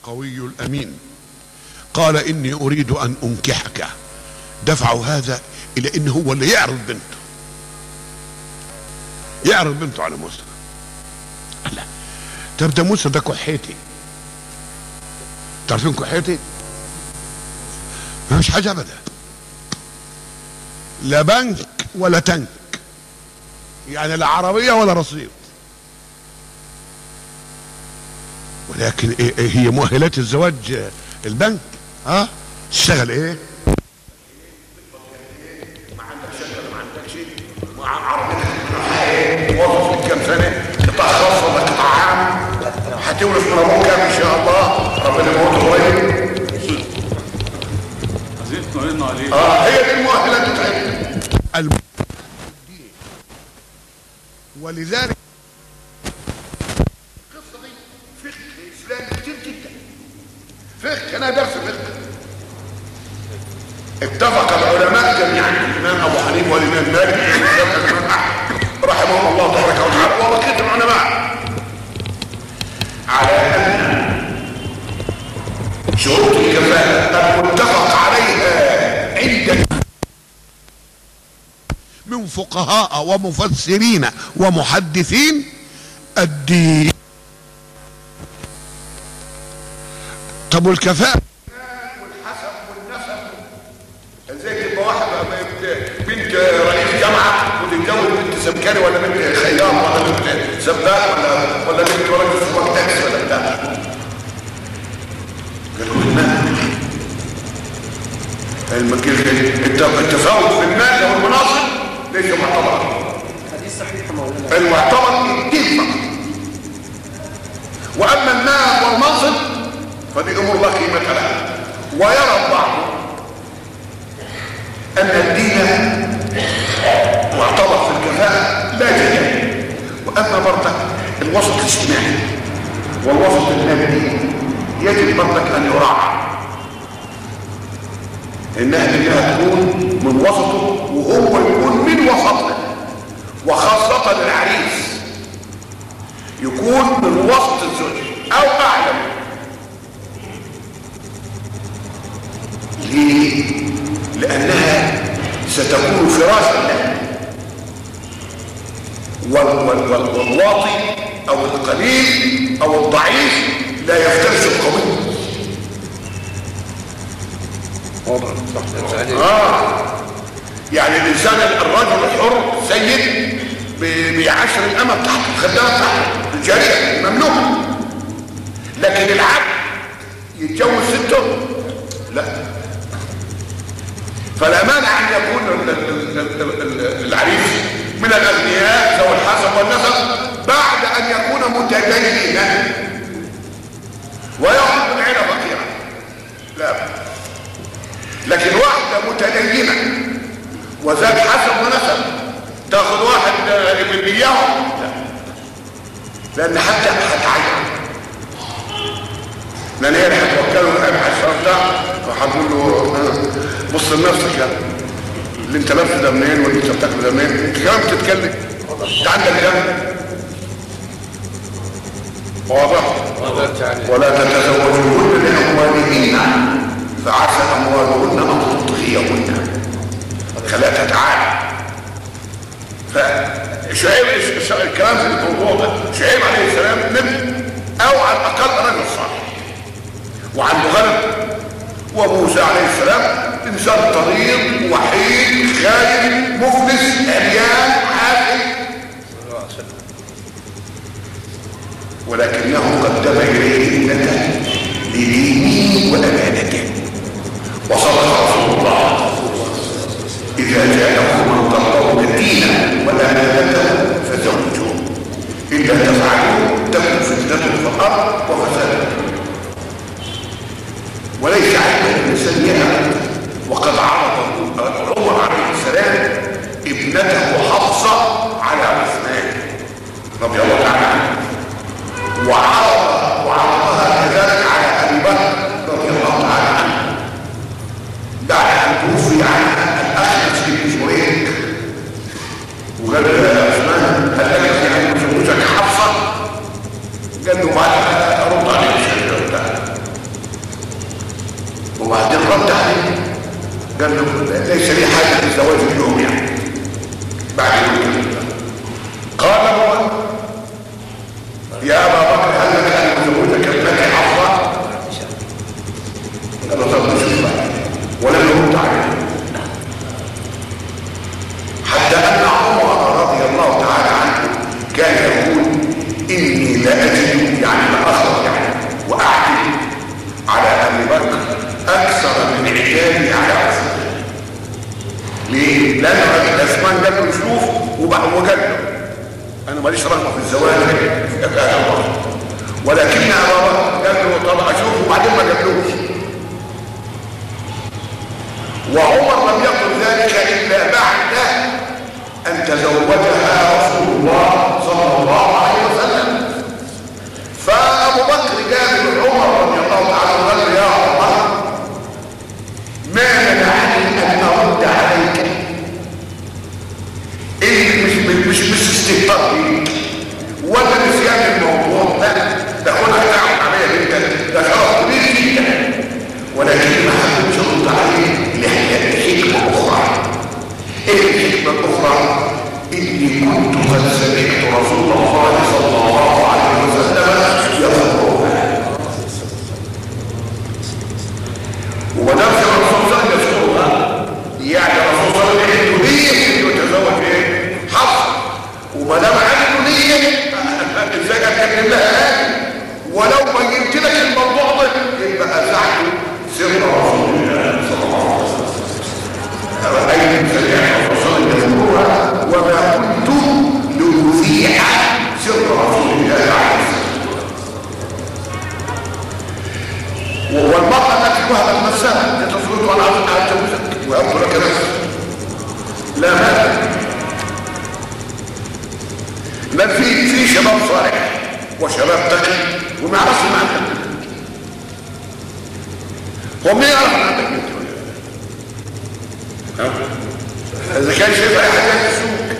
القوي الأمين قال إني أريد أن أنكحك. دفعوا هذا إلى إنه هو اللي يعرض بنته على موسى. لا، طب ده موسى ده كحيتي، تعرفين كحيتي؟ ما فيش حاجة أبدا، لا بنك ولا تنك، يعني لا عربية ولا رصيد. ولكن إيه هي مؤهلات الزواج؟ البنك تشتغل ايه؟ ما عندك شقه ولا ما عندكش، مع عربيتك وظف كام سنه، قطاع خاص ولا قطاع عام، هتولف من ابوك ان شاء الله، ربنا يموت قريب. عايزين تطمئنوا عليه. هي دي المؤهلات بتاعتنا. ولذلك القصه دي فقه اسلامي كتير جدا. فقه، انا درس فقه. اتفق العلماء جميعا، الامام ابو حنيفه والامام مالك والامام احمد رحمهم الله تبارك وتعالى وبقيه العلماء على ان شروط الكفاءه المتفق عليها عند من فقهاء ومفسرين ومحدثين الدين. طب والكفاءة والحسب والنسب، ازاي تبقى واحد بنت رئيس جامعة وتتجوز بنت سمكري ولا بنت خيام ولا بنت سباك ولا بنت راجل سوبر تاكسي ولا بتاع؟ التفاوت في المال والمناصب ليس معتبرا. حديث صحيح مولانا. المعتبر الدين فقط، واما المال والمنصب فدي امور لا قيمه لها. ويرى البعض ان الدين معتبر في الكفاءه لا جدال، واما برضك الوسط الاجتماعي والوسط المادي يجب برضك ان يراعى انها تكون من وسطه وهو يكون من وسطه، وخاصة العريس يكون من وسط الزوج او اعلم. ليه؟ لانها ستكون فراشا له، والواطي او القليل او الضعيف لا يفترس القوي. يعني الانسان الرجل الحر سيد بيعاشر الامه بتاعته، الخدامه بتاعته، الجاريه ممنوع. لكن العبد يتجوز سته لا. فلا مانع ان يكون العريس من الاغنياء ذوي الحسب والنسب بعد ان يكون متدينا ويأخذ من عيله فقيره، لا. لكن واحده متدينه وذات حسب ونسب تاخذ واحد من اياهم لا، لان حتى هتعين، لان هي هتوكله الاب على الشرف ده وهتقول له بص لنفسك اللي انت لابسه ده منين واللي انت بتاكله ده منين؟ انت كمان بتتكلم، انت عندك دم واضح. ولا تتزوجوهن لاموالهن فعسى اموالهن ان تطغيهن، خلاها تتعالى. فشعيب الكلام في الموضوع ده، شعيب عليه السلام نبي او على الاقل رجل صالح وعنده غنم، وموسى عليه السلام انسان طريق وحيد خايف مفلس عريان حاكم، ولكنه قدم اليه ابنته لدينه وامانته. وصدق رسول الله إذا جاءكم من ترضون دينه وأمانته فزوجوه، إلا تفعلوا تكن فتنة في الأرض وفساد. وليس عيبا الإنسان يعلم، وقد عرض عمر عليه السلام ابنته حفصة على عثمان رضي الله تعالى عنه، وعرضها كذلك على أبي بكر رضي الله تعالى عنه بعد أن توفي عنها وقال له يا عثمان هل لك يعني زوجك حفصه؟ قال له بعد ارد عليك الشيء بتاعك. بعد يوم قال هو يا ابا بكر هل لك ان تزوجك ابنتي حفصه؟ قال له طب نشوف ولم يرد عليه حتى ان عمر رضي الله تعالى عنه كان يقول اني لا اجد يعني لا اخرج يعني واعتد على ابي بكر اكثر من عتابي على عثمان. ليه؟ لانه عثمان قال له شوف وقال له انا ماليش رغبه في الزواج في ابناء الله، ولكن ابا بكر قال له طب اشوف وبعدين ما قالوش. وعمر لم يقل ذلك الا بعد ان تزوجها رسول الله صلى الله عليه وسلم. فابو بكر قال لعمر رضي الله تعالى عنه قال له يا عمر ما منعني ان ارد عليك مش استهتار بيك ولا نسيان الموضوع ده كنا هتعمل عليا جدا ده شرف كبير جدا، ولكن ما حبيتش ارد عليه لحكمه اخرى. ايه الحكمه الاخرى؟ اني كنت قد سمعت رسول الله صلى الله عليه وسلم يذكرها، وما دام الرسول صلى الله عليه وسلم يذكرها يعني الرسول صلى الله عليه وسلم نيه انه يتزوج ايه؟ حفصه. وما دام عنده نيه ازاي اتكلم لها ولو ما جبت لك الموضوع ده يبقى ازعته سر رسول الله صلى الله عليه وسلم. رأيت سمعت الرسول يذكرها وما كنت لأذيع سر رسول الله عليه وسلم. والمرأة التي وهبت نفسها لتصويت على عزمها تجوزك ويبدو لك نفسك لا مال. ما في شباب صالح وشباب تقي وما يعرفش معنى هو مين يعرف ان عندك بنت اذا كان شايف ريحه جايه في السوق،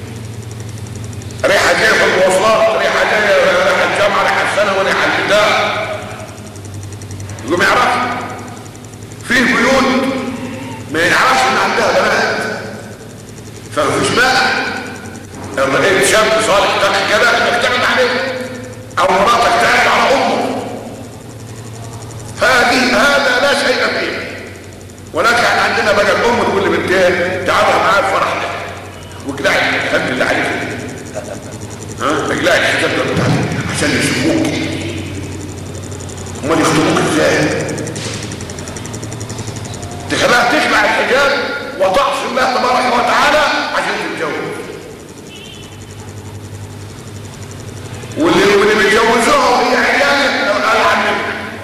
ريحه جايه في المواصلات، ريحه جايه ريحه الجامعه، ريحه الثانوي، ريحه البتاع يقوم يعرف. في بيوت ما يعرفش ان عندها بنات فمفيش مانع لما لقيت شاب صالح تقي كده تقترب عليه او مراتك تعرف على امه، هذا لا شيء فيه. ولكن عندنا بقى الام تقول لبنتين تعالوا معايا الفرح ده واقلعي الخد اللي عليك اقلعي الحجاب ده بتاعك عشان يشوفوك. امال يخطبوك ازاي؟ تخليها تخلع الحجاب وتعصي الله تبارك وتعالى عشان تتجوز. واللي بيتجوزوها هي عيالك قال عنك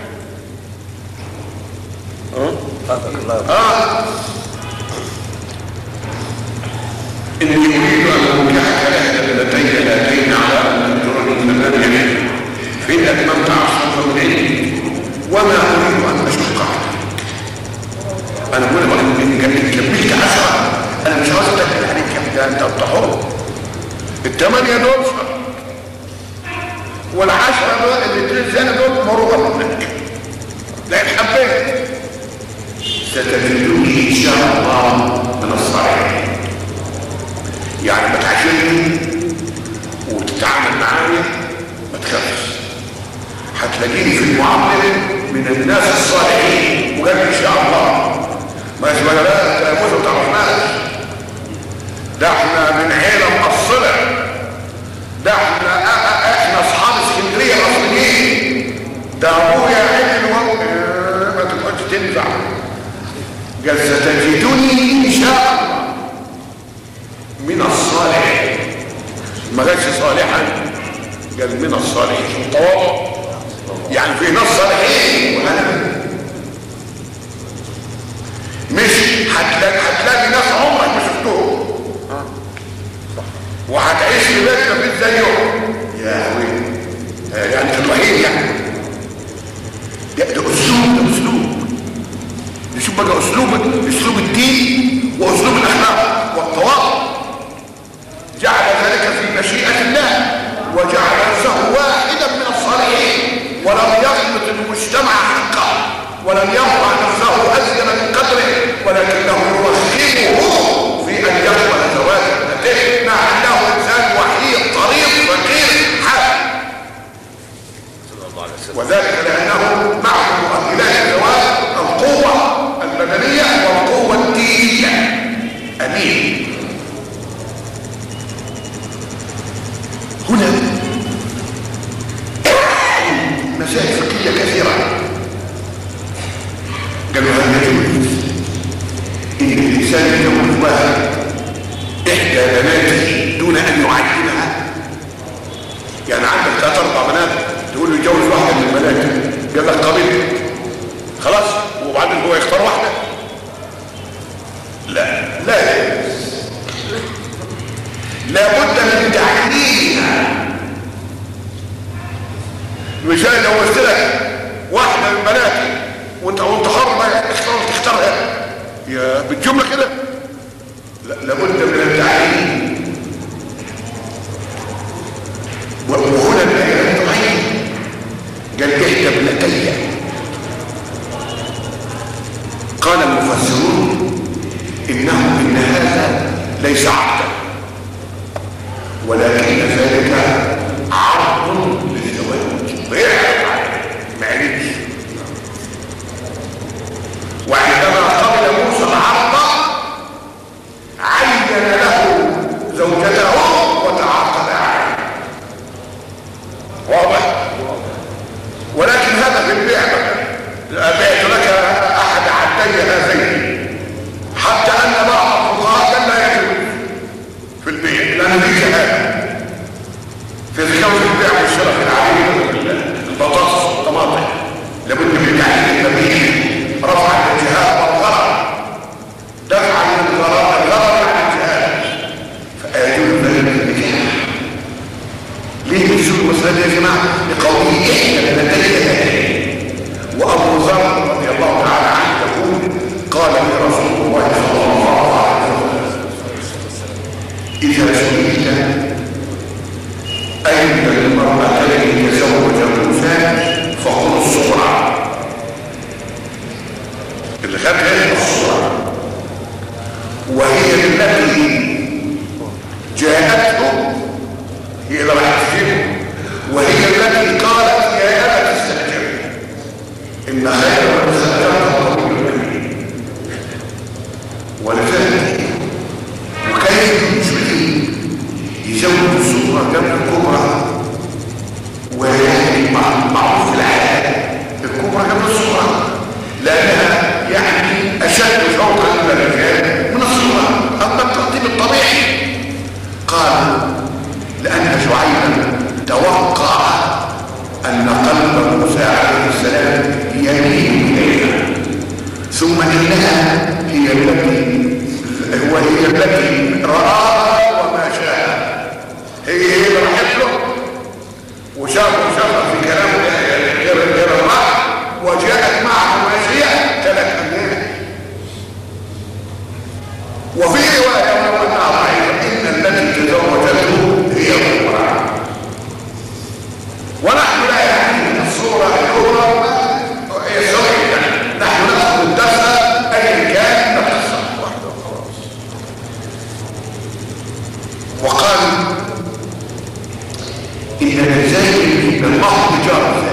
إني أريد أن أنكحك إحدى اللتين هاتين على أن تجرني ثمانية فإن أتممت 10 من عندي وما أريد أن أشق عليك. أنا أقول لك إن كملت 10 أنا مش عاوز أتكلم عليك يا أنت حر. ال8 دول وال10 دول اللي 3 سنة دول مروا منك لكن حبيت ستجدني إن شاء الله من الصالحين. يعني ما تعاشرني وتتعامل معايا ما تخافش، هتلاقيني في المعامله من الناس الصالحين وقال ان شاء الله. ما اسمها لا تلامذه ما تعرفناش، ده احنا من عيله مقصره، ده احنا اصحاب اسكندريه الاصليين، ده ابويا عدل ما تقعدش تنفع. قال ستجدني ان شاء الله من الصالحين، ما قالش صالحا قال من الصالحين. تواضع يعني في ناس صالحين وانا مش هتلاقي ناس عمرك ما شفتهم وهتعيش في بيت ما فيش زيهم يا ويلي. يعني في الرهيب يعني ده اسلوب نشوف بقى اسلوب الدين واسلوب الاخلاق والتواضع. جعل ذلك في مشيئة الله وجعل نفسه واحدا من الصالحين ولم يخلط المجتمع حقه ولم يرفع نفسه أزيد من قدره، ولكنه يرغبه في أن يقبل زواج ابنته لابد من تعليمها. مثال لو قلت لك واحده من بناتي وانت حر بقى تختارها يا بالجمله كده، لابد من التعليم. وهنا الايه الطيب قال احدى ابنتي. قال المفسرون ان هذا ليس عقدا ولكن ذلك عرض للزواج غير معلش. وعندما قبل موسى العرض عين له زوجته وتعاقد عليه. واضح؟ ولكن هذا في البيع بعت لك احد عبدي هذين، حتى ان بعض الفقهاء قال لا يجوز في البيع لان في جهاله في ذكر البيع والشراء في العالم. البطاطس والطماطم لابد من تعليم التبيين، رفعا للجهاد والغرر، دفعا للغرر عن الجهاد. فآيون ذلك النكاح. ليه بنشوف المسألة يا جماعة؟ لقوله احنا لدينا. وأبو ذر رضي الله تعالى عنه يقول قال لي رسول الله صلى الله عليه وسلم إذا سئلت أين المرأة التي تزوج موسى فقل الصغرى. الغد هي الصغرى، وهي التي جاءته، هي اللي راح تجيبه، وهي التي قالت يا أبا تستأجر إن خير من استأجرت الرجل الكريم. ولذلك وكيف المسلمين يزوج الصغرى قبل الكبرى ويعني معروف في الحياة الكبرى قبل الصغرى، لأنها يعني أشد شوقا للرجال من الصغرى. أما التقديم الطبيعي قال لأن شعيبا توقع أن قلب موسى عليه السلام يميل إليها، ثم إنها هي التي رآها وما شاء. هي اللي راحت له وشافه في كلامه غير الرأي، وجاءت معه ماشية 3 أيام. وفي رواية ولو أنها ضعيفة إن التي تزوجته هي الكبرى. ونحن لا يعني الصورة الكبرى هي صحيحة، نحن نأخذ الدفع أي كان نفسه واحدة وخلاص. وقال إن الجاهل من بعض رجال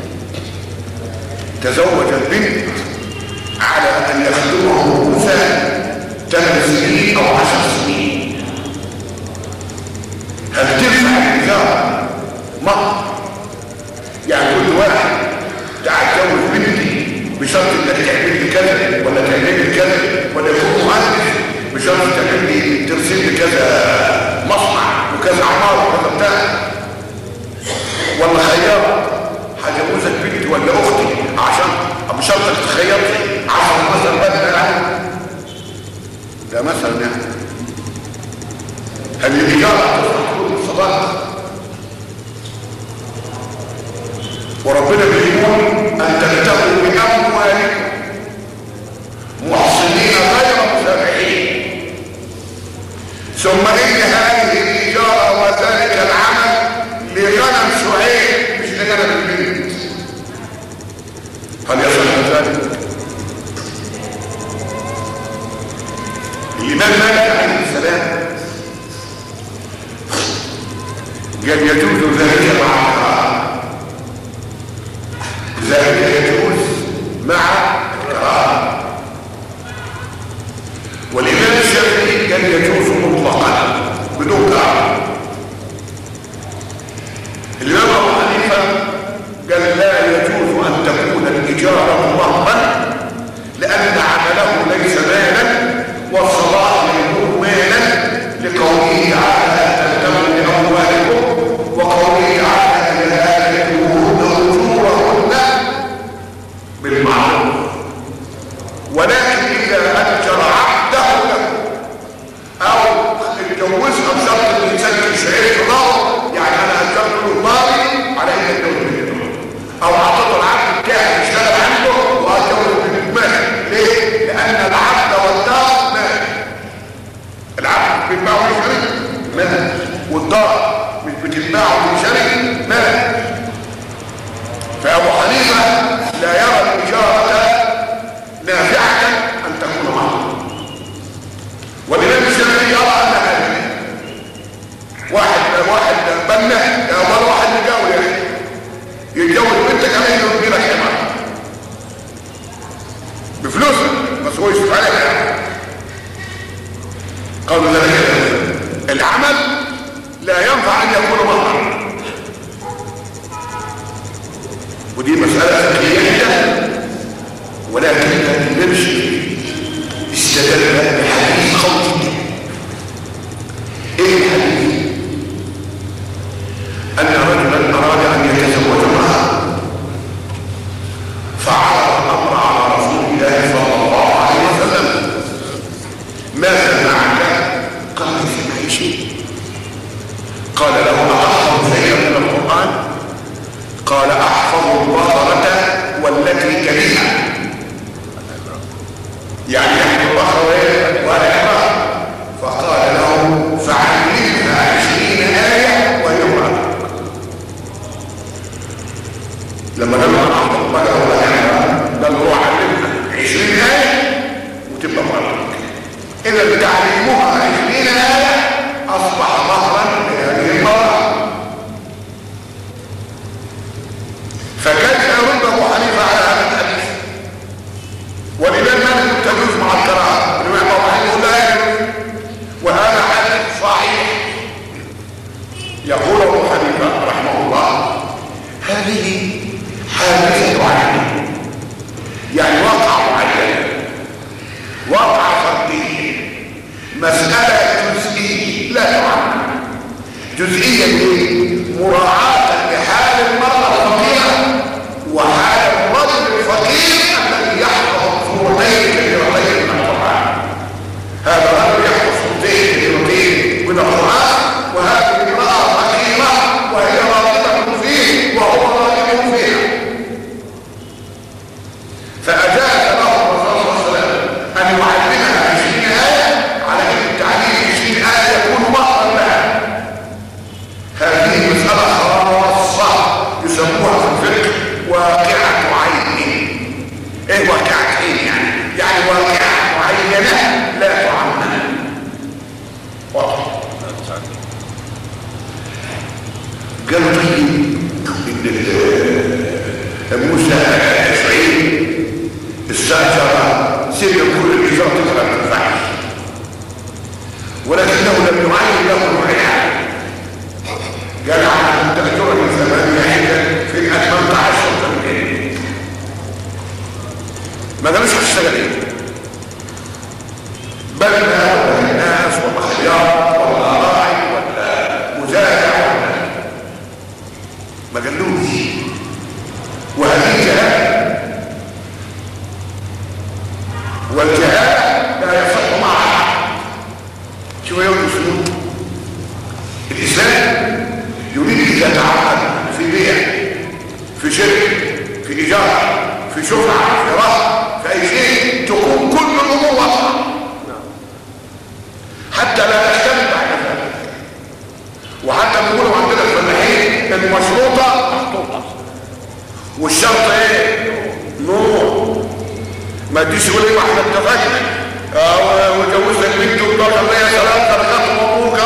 تزوج البنت على أن يخدمه موسى 8 سنين أو 10 سنين. هل تنفع الإجارة مهر؟ يعني كل واحد تعال تجوز بنتي بشرط انك تعمل لي كذا ولا تعمل لي كذا، ولا يكون مهندس بشرط تعمل لي ترسم لي كذا مصنع وكذا عماره وكذا بتاع، ولا خيار هجوزك بنتي ولا اختي عشان بشرطك تخير لي 10 مثلا بدل يعني. ده مثلا يعني هل الإجارة تكون الصداقة؟ وربنا بيقول أن تبتغوا بأموالكم محصنين غير مسافحين، ثم إن هذه الإجارة وذلك العمل لغنم شعيب مش لغنم البنت. هل يصح ذلك؟ الإمام مالك عليه السلام قال يجوز ذلك مع الكراهة، ذلك يجوز مع الكراهة. والإمام الشافعي قال يجوز مطلقا بدون كراهة. الإمام أبو حنيفة قال لا يجوز أن تكون الإجارة مهرا لأن عمله ليس مالا والصلاح يكون مالا، لقوله تعالى تبتغوا بأموالكم، وقوله تعالى إذا آتيتموهن أجورهن بالمعروف. ولكن إذا أجر عبده له أو فالنهي يا ولا واحد يتجوز يا اخي يتجوز بنتك عليه يربي لك حمار بفلوسك بس هو يشوف عليها. قالوا ذلك العمل لا ينفع ان يكون مهرا، ودي مسألة فقهية ولكن نمشي استدل بحديث خوف. ايه الحديث؟ ان رجلا اراد ان يتزوج امرأة فعرض الامر على رسول الله صلى الله عليه وسلم. ماذا معك؟ قال في اي شيء. قال له احفظ شيئا من القرآن؟ قال احفظ البقرة والتي تليها، يعني يحفظ البقرة والعمران. فقال له فعلمها 20 آية وهي امرأتك. لما لما احفظ البقرة والعمران قال له علمها 20 آية وتبقى امرأتك. اذا تعليمها 20 آية اصبح مهرا لهذه المرأة. فكيف يرد ابو حنيفه على هذا الحديث؟ والامام مالك تجوز مع الكراهه، الامام ابو حنيفه يقول لا يجوز، وهذا حديث صحيح. يقول ابو حنيفه رحمه الله هذه حادثه عينيه، يعني وقع معين، وقع فردي، مساله جزئيه لا تعمل. جزئيه ايه؟ مراعاه لحال المراه الفقيره وحال الرجل الفقير الذي يحفظ سورتين كبيرتين من القران. هذا الرجل يحفظ سورتين كبيرتين من القران، وهذه امراه فقيره وهي راغبه فيه وهو راغب فيها. فاجاز له الرسول صلى الله عليه وسلم ان يعلمها 20 ايه على ان التعليم 20 ايه يكون مهرا لها. هذه مساله خاصه يسموها في الفقه واقعة عين. ايه واقعة عين؟ يعني واقعة معينة لا تعمل. واضح؟ قالوا طيب ان موسى اسرائيل استاجر سر كل الإجارة فلا تنفعش، ولكنه لم يعين له الرعاية. قال عن تأجرني 8 عيدا في 18 سنة. ما قالوش هتشتغل ايه؟ بلنا ولا الناس ولا خيار ولا راعي ولا مزارع ما قالوش. وهذه جهاله، والجهاله لا يصح معها. شو يوم الاسلوب؟ الاسلام يريد ان يتعامل في بيع، في شركه، في ايجار، في شفعه، في رهن، في اي شيء تكون كل الامور واضحه حتى لا تختلف بعد ذلك. وحتى بيقولوا عندنا الفلاحين ان مشروطه محطوطه، والشرط ايه؟ نور. ما تجيش تقول ايه احنا اتفقنا وجوزنا البنت وطلع ليا 3 درجات مبروك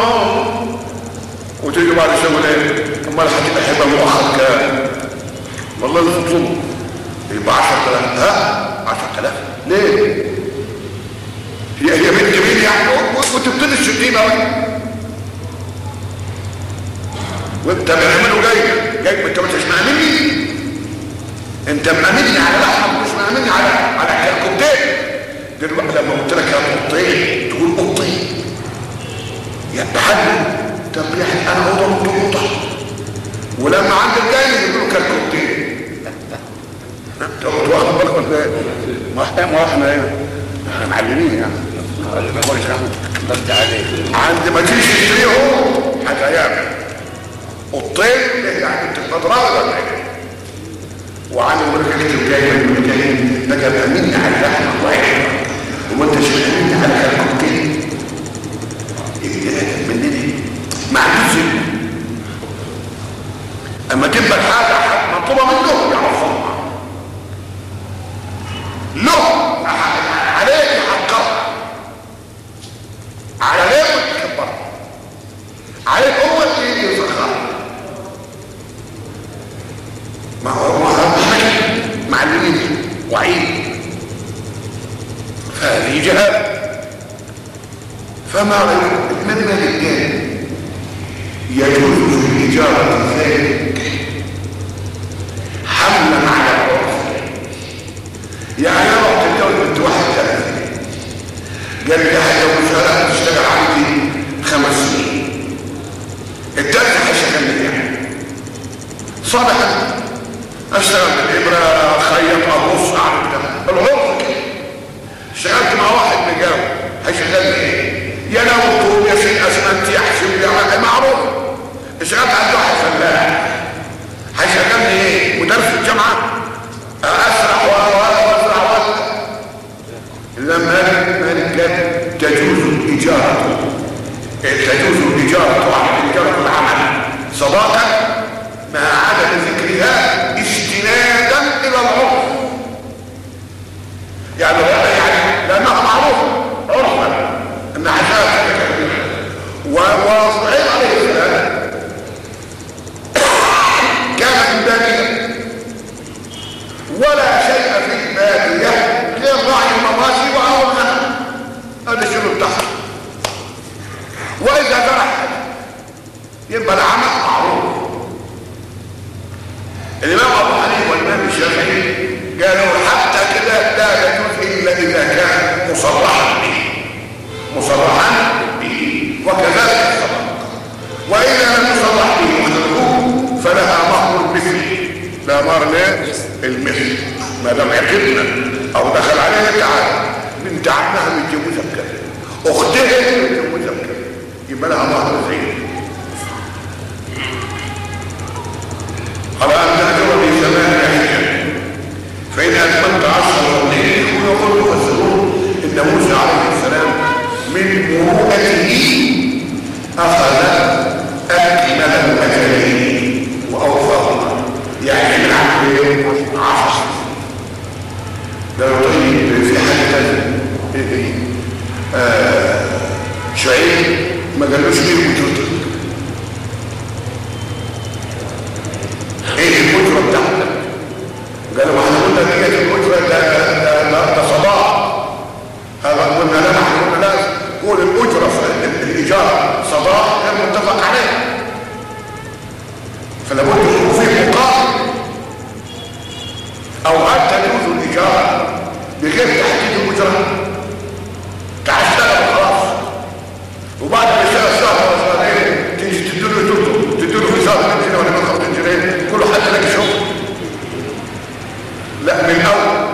وتيجي بعد شويه ايه؟ امال هتبقى حبه مؤخر كام؟ والله اللي تطلبه يبقى 10,000. ها 10,000 ليه؟ هي بنت مين يعني؟ وتبتدي الشتيمه بقى وانت بتعمله جاي انت مش مأمني، انت مأمني على لحمه مش مأمني على الكوبتين. دلوقتي لما قلت لك يا قطين تقول قطين يا بحد. طب يعني انا اوضه مضبوطه، ولما عند الجاي يقولوا كالكوبتين. انت واخد بالك ولا ايه؟ ما احنا معلمين يعني. عند ما تيجي تشتريهم هتعيان قطين يعني بتتضرب ولا ايه؟ وعن المركز الجاي من الجاي ده كان امين على اللحمه الله يحفظك، وما انتش امين على الكوكتيل. ايه مننا ما عندوش. اما تبقى الحاجه مطلوبه منه يعرفها له عليك يحققها، عليك تكبرها، عليك هو اللي يسخرها. أما الإمام مالك قال يجوز في الإجارة ذلك حملا على العرف. يعني أنا رحت الجوز بنت واحد قال لي هتجوزها تشتغل عندي 5 سنين، التالت هيشغلني يعني صالحا اشتغل بالابره خيط ابص اعمل العرف كده. اشتغلت مع واحد مجاوب هيشغلني ايه؟ يا نوم يا شيء اسمنت يحسب لي معروف. اشتغلت عند واحد فلاح هيشغلني ايه؟ مدرس الجامعه اسرع واسرع لما مالك قال تجوز الاجاره، تجوز الاجاره عن اجاره العمل صداقه مع عدم ذكرها استنادا الى العرف. يعني لانها معروفه عرفا ان عشان وصعيد عليه السلام كانت باديه ولا شيء في الباديه غير راعي المواشي واول غنم، هذا الشغل بتاعها. واذا فرح يبقى العمل معروف. الامام ابو حنيفه والامام الشافعي قالوا حتى كده لا يجوز الا اذا كان مصرحا به وكذلك الصدقه. واذا لم يصرح به وخلقوه فلها مهر مثله، لا مهر المثل ما دام عقدنا او دخل عليها تعالى بنت عمها متجوزه بكذا، اختها متجوزه بكذا، يبقى لها مهر زين. على ان تاجر بثمان عيشا فان اتممت 10 سنين ويقول المفسرون ان موسى عليه السلام من مروءته اخذ اكمل الاجلين واوفاهما، يعني من عمل 10. ده طيب في حاجه ثانيه شعيب ما قالوش ليه وجودك ايه الأجرة بتاعتك؟ قالوا احنا قلنا ديت الأجرة ده صداق. هذا قلنا لا، احنا قلنا لا، قول الأجرة في الإيجار صداق غير متفق عليه، فلابد يكون فيه مقابل. أو قد تجوز الإيجار بغير تحديد الأجرة، تشتغل خلاص وبعد ما يشتغل شهر ولا شهرين تيجي تديله في شهر 2 جنيه ولا 150 جنيه كله حتى لك شغل. لا، من اول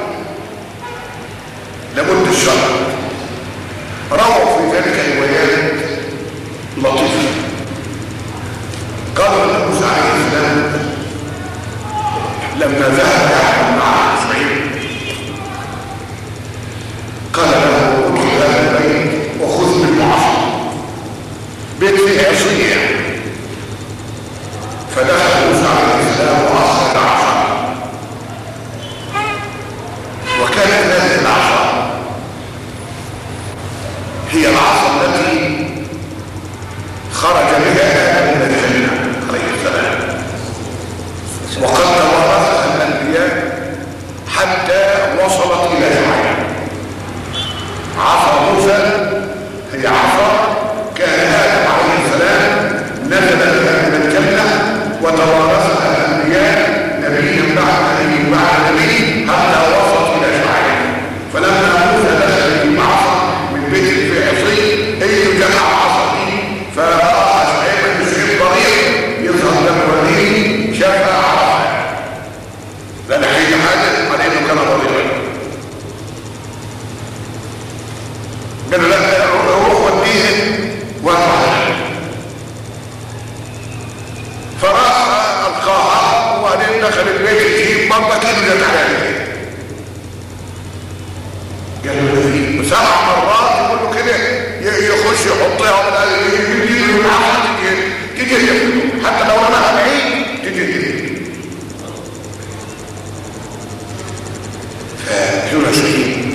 لابد الشهر. رووا في ذلك روايات لطيفه. قالوا ان موسى عليه السلام لما ذهب يعمل مع اسماعيل قال له ادخل هذا البيت وخذ بالمعصر، بيت فيه عصيه. فدخل موسى عليه السلام واخذ العصا، وكانت هذه العصا هي العصا التي خرج بها آدم من الجنة عليه السلام، وقد توارثها الأنبياء حتى وصلت إلى شعيب. عصا موسى هي عصا كان آدم عليه السلام نزل بها من الجنة وتوارثها الأنبياء نبيا بعد نبي بعد نبي حتى وصلت إلى شعيب. فلما موسى دخل في عصا من بيت في عصي هي جمع عصا دي، فرأى شعيب في الطريق يظهر له وليه شافها عرفها، لأن حين حاجة عليه كان ضريبا. قال لا روح وديه وارفع، فراح القاها وبعدين دخل البيت يجيب مرة كده جت عليه. قالوا له 7 مرات يقول له كده يخش يحطها ولا يجي له العصا تيجي حتى لو رماها بعيد تيجي. فجونا شيء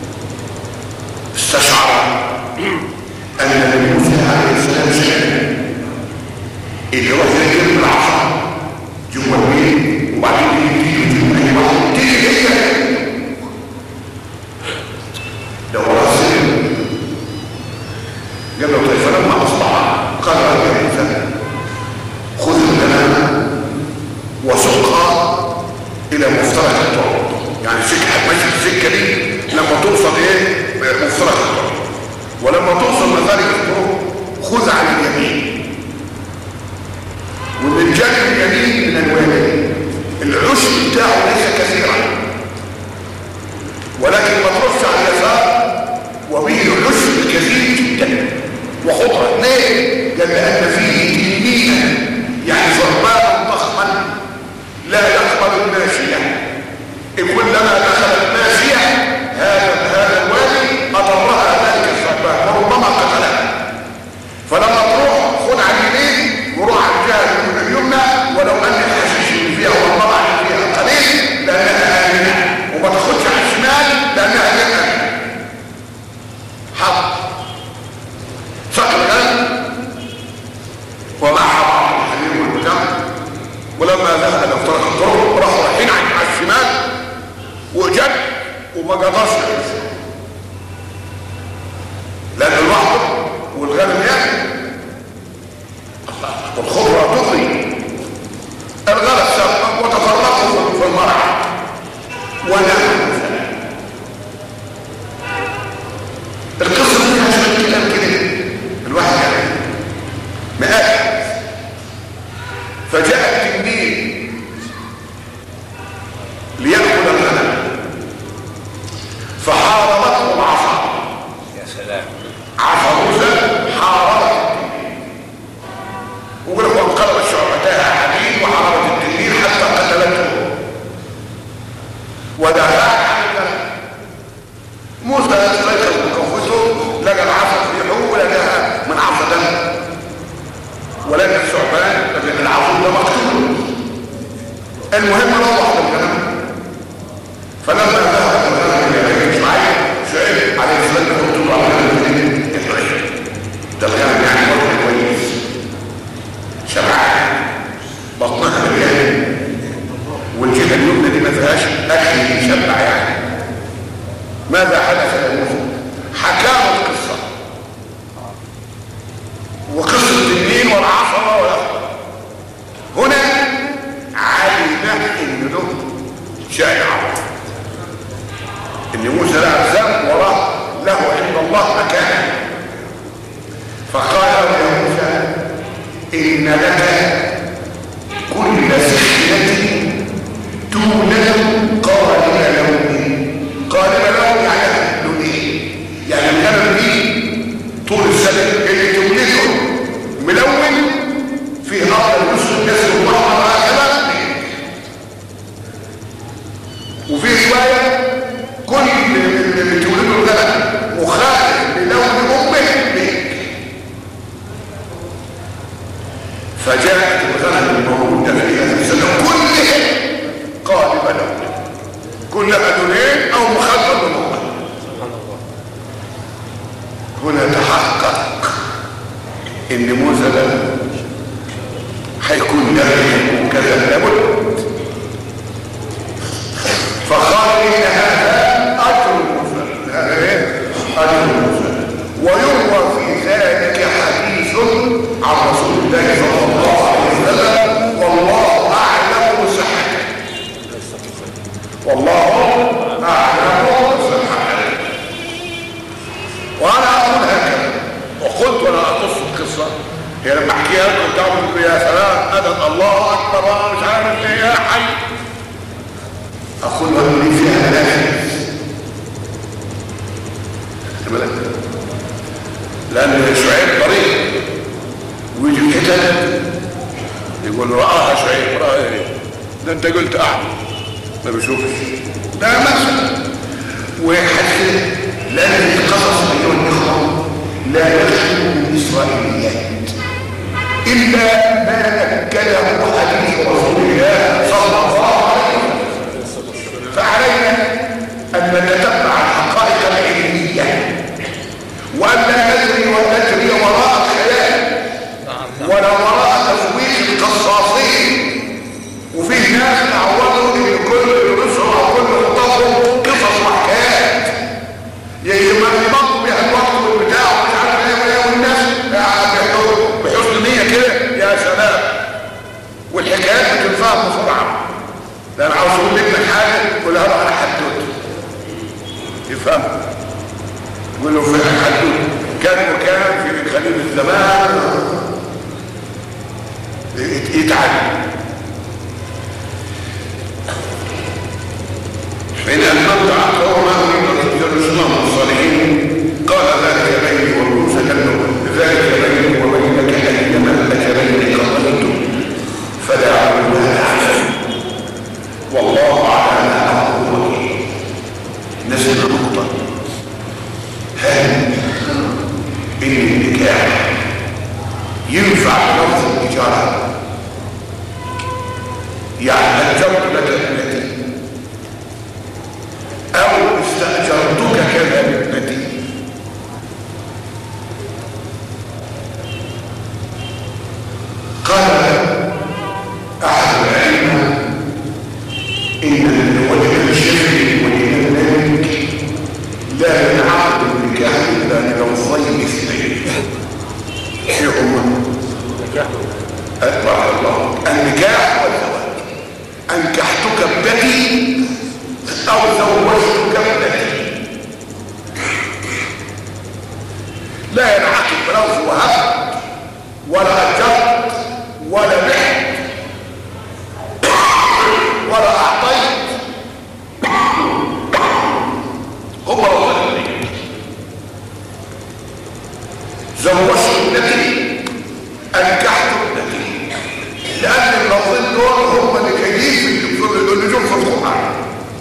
استشعر ان النبي موسى عليه السلام شيء اللي يروح يجيب العصا جوه البيت وبعدين تيجي هي لو راسل قال خذ الغنم وسقها الى مفترق الطرق، يعني سكه ماشي السكه دي لما توصل ايه مفترق الطرق، ولما توصل مفارق الطرق خذ عن اليمين، ومن الجانب اليمين من الوالدين العشب بتاعه ليس كثيرا، ولكن ما تروحش على اليسار وبه العشب كثير جدا وخضره. ليه؟ لان فيه تنين يعني ضربان ضخما لا يقبل الماشيه، كلما دخلت ماشيه هذا الوادي اضرها ذلك الضربان وربما قتلها. فلما تروح خد على اليمين وروح على الجهه اليمنى، ولو ان الحشيش اللي فيها والمرعى اللي فيها قليل لانها امنه، وما تاخدش على الشمال لانها غير امنه. حط سقط الغنم ومعها بعض الحليب والبتاع، ولما ذهب الى افتراق الطرق راحوا رايحين على الشمال وجد وما قدرش لان لوحده والغنم ياكل والخضره تغري. الغنم سبق وتفرقوا في المرعى وناموا. القصه دي عشان كلام كده الواحد يعني مآكل. فجاء التنين ليأكل الغنم فحاربته العصا. يا سلام. عصا موسى حاربت التنين، وقال لك وانقلب شعبتها حديد وحاربت التنين حتى قتلته ودافعت عن الغنم. موسى استيقظ بكفته لقى العصا في حوله لقاها من عصا دم، ولكن الثعبان لكن العظيم ده مقتول. المهم روح بالغنم. فلما ذهب الغنم الى اسماعيل شعيب عليه السلام قلت له الغنم ده الغنم يعني برضه كويس شبعان بطنها مليان والجهه اليمنى دي ما فيهاش اكل يشبع يعني. ماذا حدث يا موسى؟ حكى له القصه وقصه التنين والعصا. هنا علم ان له شيء عظيم، ان موسى له ذنب وراه له عند الله مكانه. فقال يا موسى ان لك كل سخنه تولد قالب لون. قالب لون يعني لون ايه؟ يعني الغنم دي طول السنه اللي تولده ملون فيه ابيض واسود اسود واحمر هكذا، وفي شويه كل اللي تولده الغنم مخالف للون امه ليك. فجاءت الغنم الموجوده في هذه السنه كلها قالب لون، كلها لونين او مخالفه للون. هنا تحقق ان موسى ده هيكون ده وكذا لابد. فقال ان هذا اجر موسى، هذا ايه؟ اجر موسى. ويروى في ذلك حديث عن رسول الله صلى الله عليه وسلم والله اعلم بصحته. والله اعلم بصحته. وانا اقول هكذا، وقلت وانا اقص القصه هي لما احكيها لكم تعملوا يا سلام ادب الله اكبر مش عارف ايه يا حي. اقول لهم لي فيها منافذ لان شعيب طريق ويجي الكتاب يقول رآها شعيب رأى ايه ده انت قلت اعمى ما بشوفش ده مثلا وحكي. لان القصص ايها الاخوه لا يخلو من اسرائيليات الا ما اكله حديث رسول الله صلى الله عليه وسلم. فعلينا ان نتتبع الحقائق العلميه وان نجري وراء الخيال ولا وراء تفويض القصاصين. وفيه ناس تعودوا ان كل رسل او كل خطابهم قصص وحكايات يمرمطوا بها الوقت والبتاع ومش عارف ايه والناس بحسن نيه كده عاوز يقول لابنك حاجه قولها له على حدوته يفهم. يقول له في حدوته كان وكان في خليل الزمان يتعلم. فإن أنبت عن قومه من الإسلام الصالحين قال ذلك بيني وبين سكنه ذلك بيني وبينك أيما الأجلين قضيتم فلا أعلم ما أحسن والله على ما أقول وكيل. نسمع نقطة هل إن النكاح ينفع بلفظ الإجارة؟ يعني أجرت لك ابنتي أو استأجرتك كذا ابنتي. قال أحد العلماء إن ولي الشيخ ولي الملك لا ينعقد النكاح إلا للفظين اثنين. إيه هما؟ أتبع الله النكاح والزواج. أنكحتك ابنتي أو زوجتك ابنتي. لا ينعقد بلفظ وهبت ولا أجرت ولا بعت ولا أعطيت. هم رضي زوجت ابنتي أنكحت ابنتي، لأن اللفظين دول هم اللي جايين في النجوم في القرآن.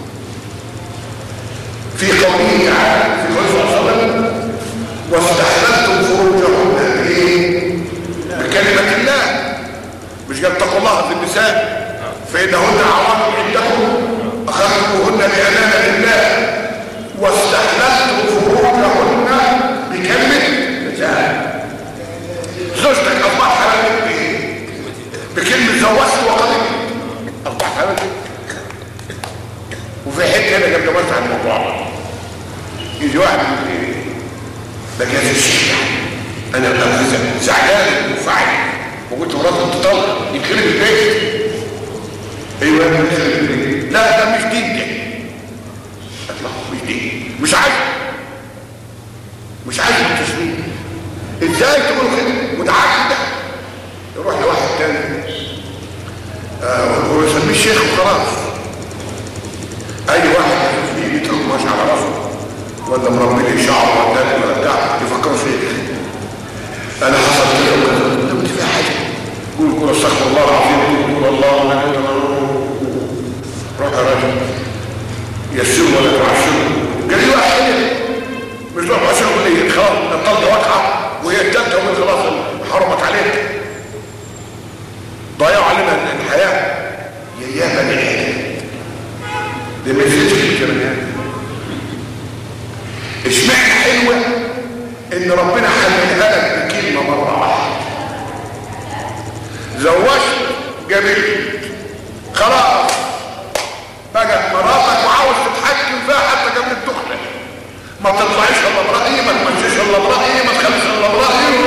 في قوله تعالى في قوله صلى الله عليه وسلم واستحللتم فروجهن بايه؟ بكلمة الله. مش قال اتقوا الله في النساء فإنهن عوام عندكم أخذتموهن بأمانة الله واستحللتم فروجهن بكلمة الله. زوجتك أصبح حلال بايه؟ بكلمة زوجت وقلت أصبح حلال. وفي حته هنا جاب جوازت عن الموضوع ده يجي واحد يقول ايه ده جاز الشيخ انا زعلان ومنفعل وقلت مراتي تطلق يتخرب البيت. ايوه يا ابني يتخرب البيت. لا ده مش دين ده. اطلع مش دين مش عايز التشريع. ازاي تقولوا كده متعاقد ده يروح لواحد تاني ويسميه الشيخ وخلاص. اي واحد فيه بيترك ماشي على راسه ولا مربي لي شعر ولا بتاع يفكروا فيه انا حصل كده وكذا. لو تبقى حاجه قول استغفر الله العظيم قول الله لا اله الا الله روح يا راجل يسره ولا تعشره. قال لي واحد مش روح عشره ليه خلاص الطلقه واقعه وهي الثالثه ومن خلاص حرمت عليك. ضيعوا علينا الحياه يا بني ادم. ده ما يفيدش الكلام يعني. اشمعنى حلوه ان ربنا حللها لك بكلمه مره واحده. زوجت جميل خلاص بقت مراتك وعاوز تتحكم فيها حتى قبل الدخله. ما تطلعيش الا برايي ما تمشيش الا برايي ما تخليش الا برايي.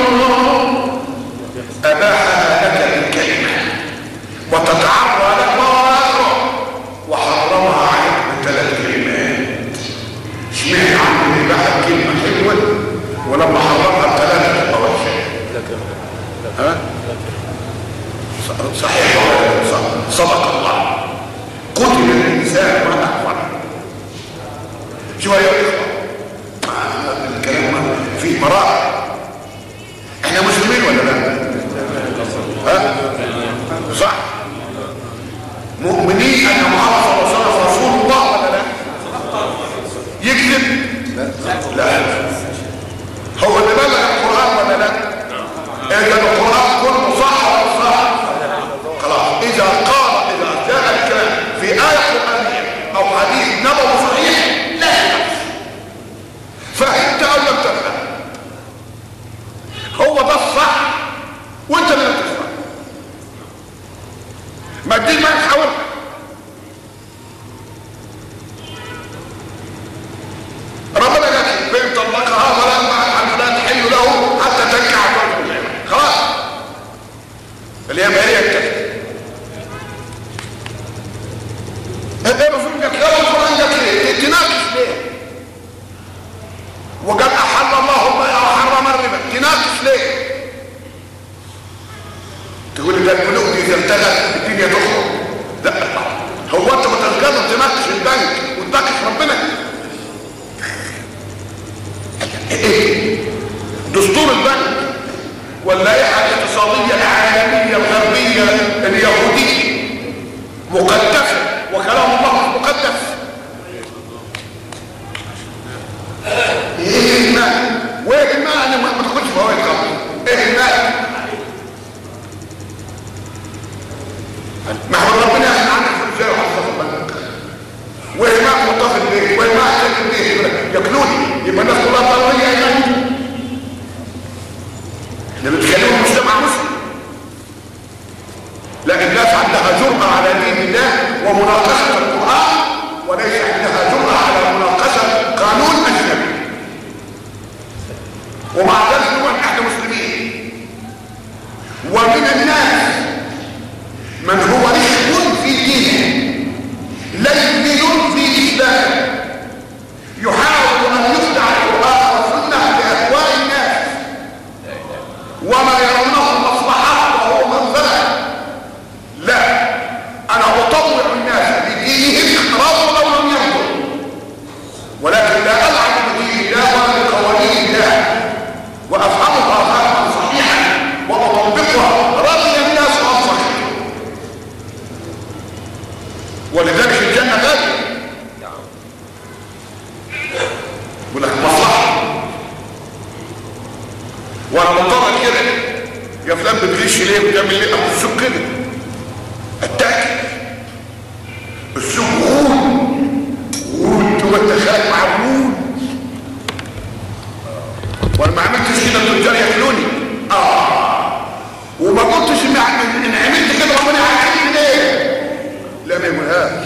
اباحها لك بالكلمه وتتعرى لك مواقع وحرمها عليك بثلاث كلمات. اشمعنى عمل بقى كلمه حلوه ولما حرمها بثلاثه تبقى وحشه؟ ها؟ صحيح صدق الله. قتل الانسان ما اكبر. شو يا اخوه الكلام فيه مراحل. احنا مسلمين ولا لا؟ ها؟ صح مؤمنين ان محمد صلى الله عليه وسلم رسول الله ولا لا؟ يكذب؟ لا. هو اللي بلغ القران ولا لا؟ اذا القران كله صح ولا صح؟ خلاص اذا جاء الكلام في ايه قرانيه او حديث نبوي صحيح لا فانت او لم تفهم هو ده الصح وانت اللي لم تفهم. ما الدين ما يتحاول. ربنا قال فان طلقها فلا تحل له حتى تنكح زوجها خلاص اللي هي ماليه الكفر. ما هو ربنا ياخد عنك ازاي وحفظ بالك وهناك مطاف البيت وهناك ساكن البيت ياكلوني يبقى الناس كلها ضروريه يعني لما بيتكلموا مجتمع مسلم. لا الناس عندها جرأة على دين الله ومناقشة القرآن وليس عندها جرأة على مناقشة قانون أجنبي. ومع ذلك نقول احنا مسلمين. ومن الناس من هو رشد في دينه لين في إسلامه يحاول أن يخدع القرآن والسنة لأهواء الناس وما يرونه مصلحة وهو منزله. لا أنا أطوع الناس بدينهم رضوا لو لم يرضوا ولكن لا ألعب بدين الله ولا بقوانين الله وأفهمها فهما صحيحا وأطبقها رضي الناس عن صحيح. ولذلك الجنة غالية يقول لك مصلحة وانا مضطر كده يا فلان بتغش ليه بتعمل ليه ابو السوق كده التاكل السوق غول وانت خارج مع الغول وانا ما عملتش كده التجار ياكلوني وما قلتش ان عملت كده ربنا هيعمل ليه لا ما يقولهاش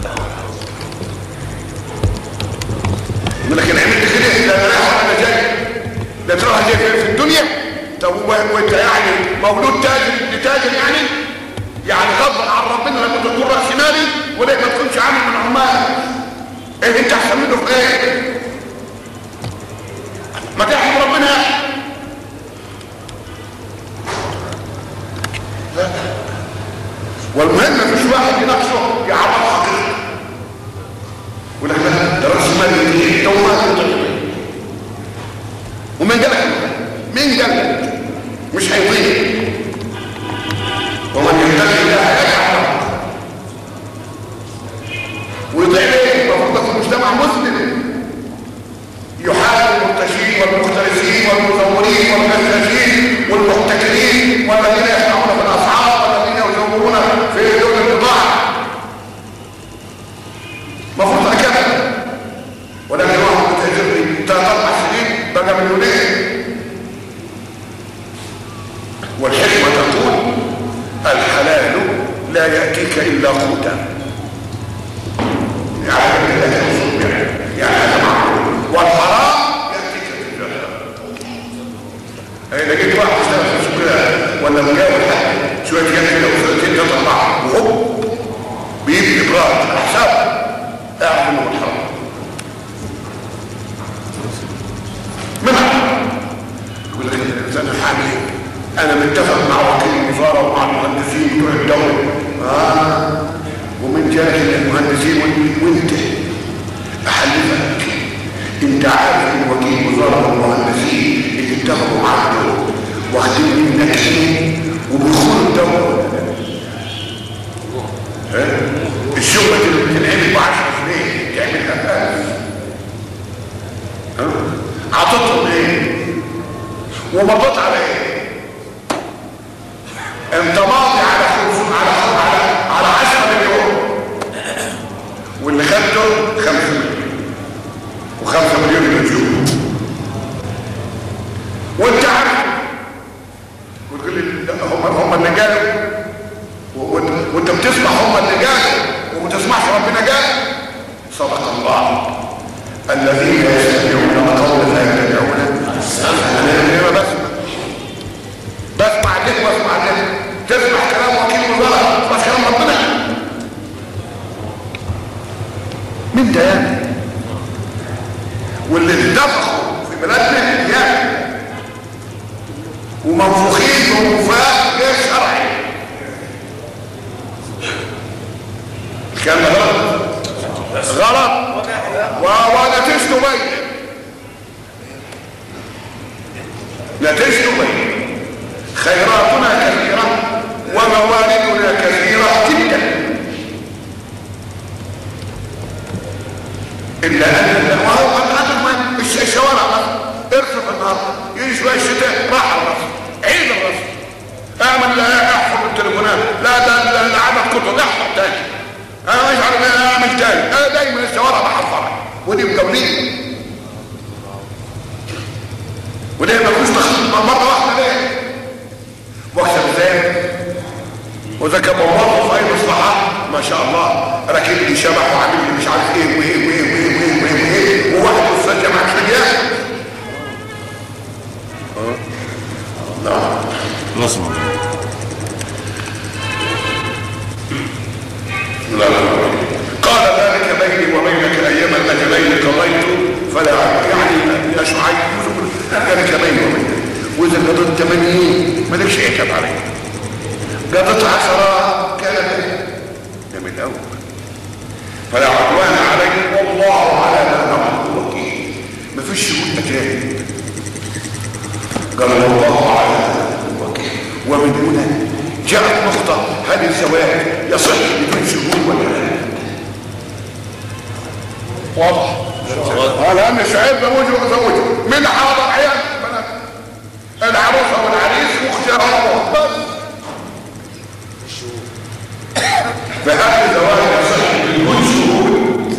لكن عملت كده لا رايح ولا جاي لا تراها جاي في الدنيا. طب وانت يعني مولود تاجر يعني غضب عن ربنا لما تكون راس مالي وليه ما تكونش عامل من عمال ايه انت احسن منه في ايه؟ ما تحمد ربنا لا. والمهم مفيش واحد يناقشه يعرف حقيقته يقول لك لا ده راس مالي ايه ده ومن قالك مين قالك مش هيضيع ومن يتقي الله يجعل له ويضيع ليه المفروض في مجتمع مسلم يحارب المرتشين والمختلفين والمزورين والمزاجين والمحتكرين والذين يصنعون في الاسعار والذين يزورون في دول البضاعه المفروض كده ولكن واحد بتهجرني 3-4 سنين بقى مليونير. والحكمة تقول الحلال لا يأتيك إلا قوتا يعني هذا معقول والحرام يأتيك إلا إذا جيت واحد اشتغل في السوق ولا مجاوب حد شوية جنة كده وسنتين 3-4 وهوب بيبني إبراج حساب اعرف إنه الحرام منها يقول لك الإنسان هعمل إيه؟ انا متفق مع وكيل الوزاره ومع المهندسين بتوع الدوله ومن جاهل المهندسين وانت احلفك انت عارف ان وكيل الوزاره والمهندسين اللي اتفقوا معاك دول واخدين منك ايه وبيخونوا الدوله الشغله اللي بتنعمل ب 10 جنيه تعملها 1000 عطتهم ايه ومضت على ايه انت ماضي على 10 مليون واللي خدته 5 مليون و5 مليون يرجوه وانت عارف وتقول لي هم اللي جالوا وانت بتسمع هم اللي جالوا وما تسمعش ربنا جال. صدق الله الذين يستمعون القول فيتبعون احسنه. بسمع لك واسمع لك تسمع كلام وكيل وزاره تسمع كلام ربنا مين ده يعني واللي اتفقوا في بلادنا يعني ومنفوخين بوفاق غير شرعي كان غلط ونتيجته بين نتيجته بين خيراتنا كثيرة ومواردنا كثيرة جدا إلا أن وهو الشوارع ارفق النهار يجي شوية الشتاء راح الرصف عيد الرصف اعمل احفظ التليفونات لا ده العدد كنت احفر تاني، انا مش عارف اعمل تاني، انا دايما الشوارع بحفرها ودي مجاولين، ودي ما فيش تخطيط مره واحده ليه؟ واكسب ازاي؟ واذا كان موظف في اي مصلحه ما شاء الله راكب لي شبح وعامل لي مش عارف ايه وايه وايه وايه وايه وايه وايه وواحد استاذ جامعه شريان. نعم نسمع. لا قال ذلك بيني وبينك ايام الاجلين قضيت فلا يعني يا شعيب ذلك بيني وبينك، واذا قضيت 80 مالكش عتاب عليه، قضيت 10 كانت من الاول، فلا عدوان عليه والله على ما نعبد وكيل. مفيش شهود اجانب، قال الله على ما نعبد وكيل. ومن هنا جاءت نقطة، هل الزواج يصح بدون شهود ولا لا؟ واضح؟ لأن شعيب زوجه من حاضر عيال بنات العروسة والعريس واختيارهم بس. فهل الزواج يصح بدون شهود؟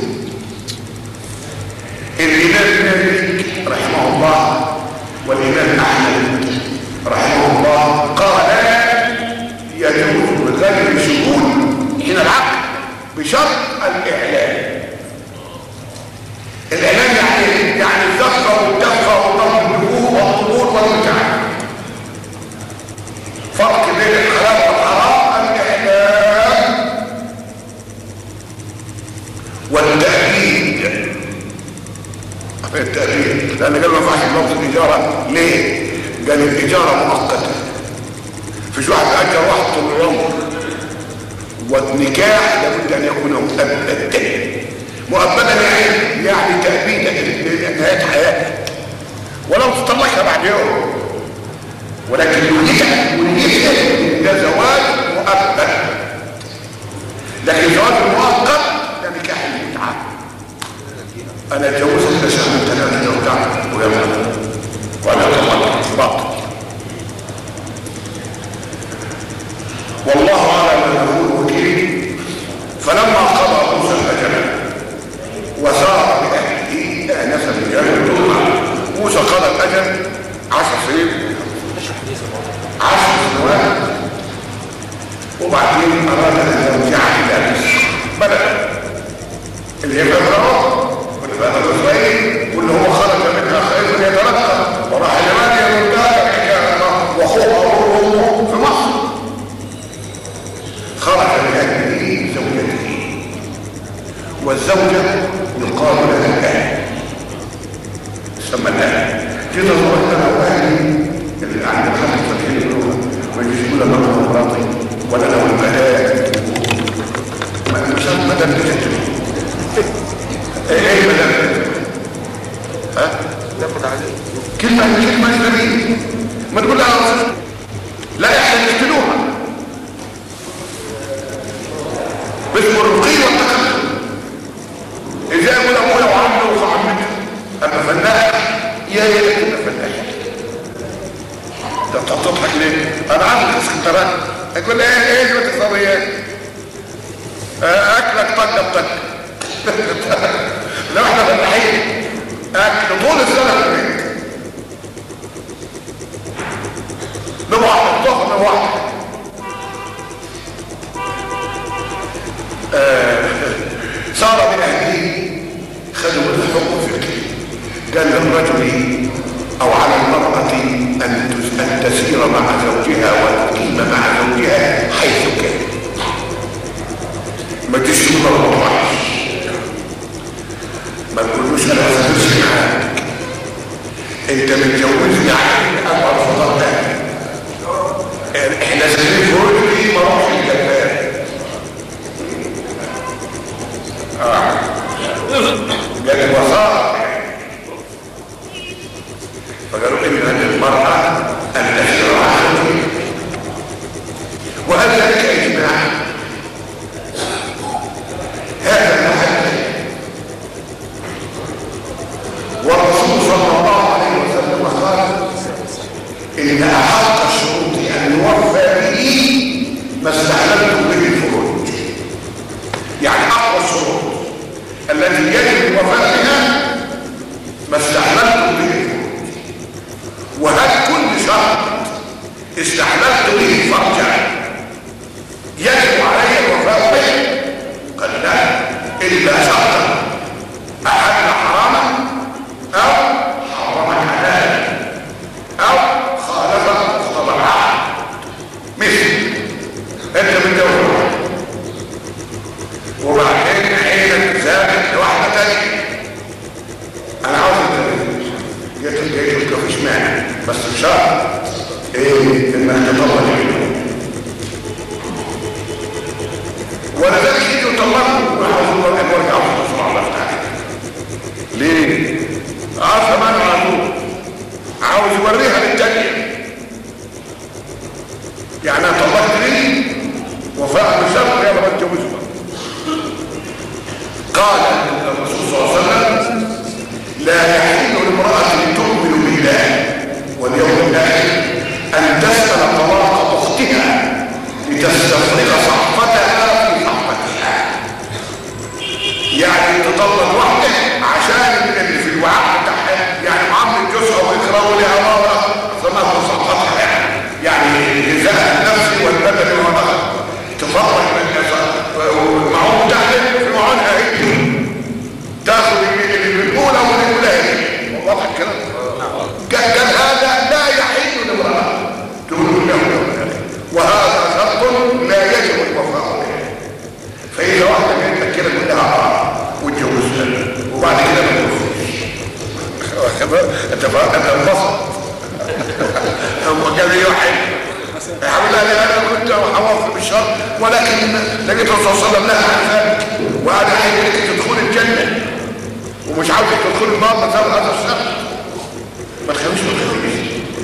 الإمام مالك رحمه الله والإمام أحمد رحمه الله قال يجوز بغير شهود حين العقد بشرط الإعلان. الإعلان يعني الزفة والدفة وضرب النبوه والطبول والمتعة. فرق بين الحلال والحرام الإعلان والتأكيد. التأكيد لأن قال ما ينفعش لفظ الإجارة ليه؟ قال الإجارة مؤقتة، فيش واحد أجر واحد طول العمر، والنكاح لابد أن يكون مؤبدا. مؤبدا يعني تأبيدا لنهاية حياتك، ولو تطلقها بعد يوم، ولكن النكاح ده زواج مؤبد. لكن الزواج المؤقت ده نكاح المتعة. أنا اتجوزت لشهر 3 وزوجات ويوم وأنا طلقت باطل. والله على ما نقول وكيل. فلما قضى موسى الأجل وسار بأهله آنس من جانب الجمعة، موسى قضى الأجل 10 سنين 10 سنوات، وبعدين أراد أن يرجع إلى مصر بلد اللي هي فرعون واللي بقى إسرائيل واللي هو خرج منها خير يتلقى، وراح لمن يردها وأخوه وأمه في مصر. خرج لأهله زوجته، والزوجة يقال لها الأهل، سمى الأهل. كده صورت أنا وأهلي اللي عند الحد الفتحين اللغة ما يجيبوا لنا مراتي ولا لو البنات مدام بتكتب ايه مدام ها؟ كلمة جميلة ما تقول لها لا احنا نقتلوها باسم الرقي والتكلم. إذا يقول أبويا وعمي وعمتي أبقى فنان يا أبقى فنان. ده بتضحك ليه؟ أنا عامل اسكندراني أقول إيه ما تقدر إيه؟ أكلك طقة بطقة. لو إحنا فلاحين أكل طول السنة في البيت. نبقى نطبخ نبقى صار بأهله خذوا الحكم فكري. قال للرجل أو على المرأة أن تسير مع زوجها وتقيم مع زوجها حيث كان، ما تشتم الله، ما تقولوش أنا أسلسل حالك، أنت متجوزني عشان أبقى الفضل ده، إحنا سنين فرقي مراحل الجبال. قال الوصاء فقالوا إن المرأة أن تسير عنه، وهل ذلك إجماع؟ هذا المحل. والرسول صلى الله عليه وسلم قال إن أحق الشروط أن يوفى به ما استحللت به الفروج. الوفاء بها ما استحللتم به، وهل كل شرط استحللت به فرجا يجب علي الوفاء به؟ قال لا، الا شرطا احل حراما او حرم حلالا او خالف مقتضى العقل. مثل انت متجوز وبعدين حين تسافر لواحده تانيه، انا عاوز جيت مفيش مانع بس بشرط ايه؟ انها تطلق منه، ولا ده مش يجي يطلقه وعاوز الله وارجع وتصل على بتاعك. ليه؟ عارفه ما انا عاوز يوريها للتانيه، يعني انا طلقت ليه وفاء بشرط يلا ما اتجوزها. قال الرسول صلى الله عليه وسلم لا يحل لامرأة تؤمن بالله واليوم الآخر أن تسأل طلاق أختها لتستفرغ صحفتها في صحفتها، يعني تطلق واحدة عشان اللي في الوعاء بتاعها، يعني معاملة جوزها وإكرامه لها مرة فما صحفتها، يعني إزاء النفس والبدن والبدن تفرق معهم تحت في معونها هي تاخذ الاولى والاولى واضح الكلام. قال هذا لا يحل لامرأة تقول له، وهذا شرط لا يجب الوفاء به. فاذا واحده قالت لك كده قول لها واتجوزها وبعد كده ما تخرجش انت انبسط هو قال لي واحد الحمد لله انا كنت حوافظ بالشر، ولكن لقيت الرسول صلى الله عليه وسلم نهى عن ذلك وانا حين تدخل الجنه ومش عاوز تدخل النار مثلا هذا الشر. ما تخافيش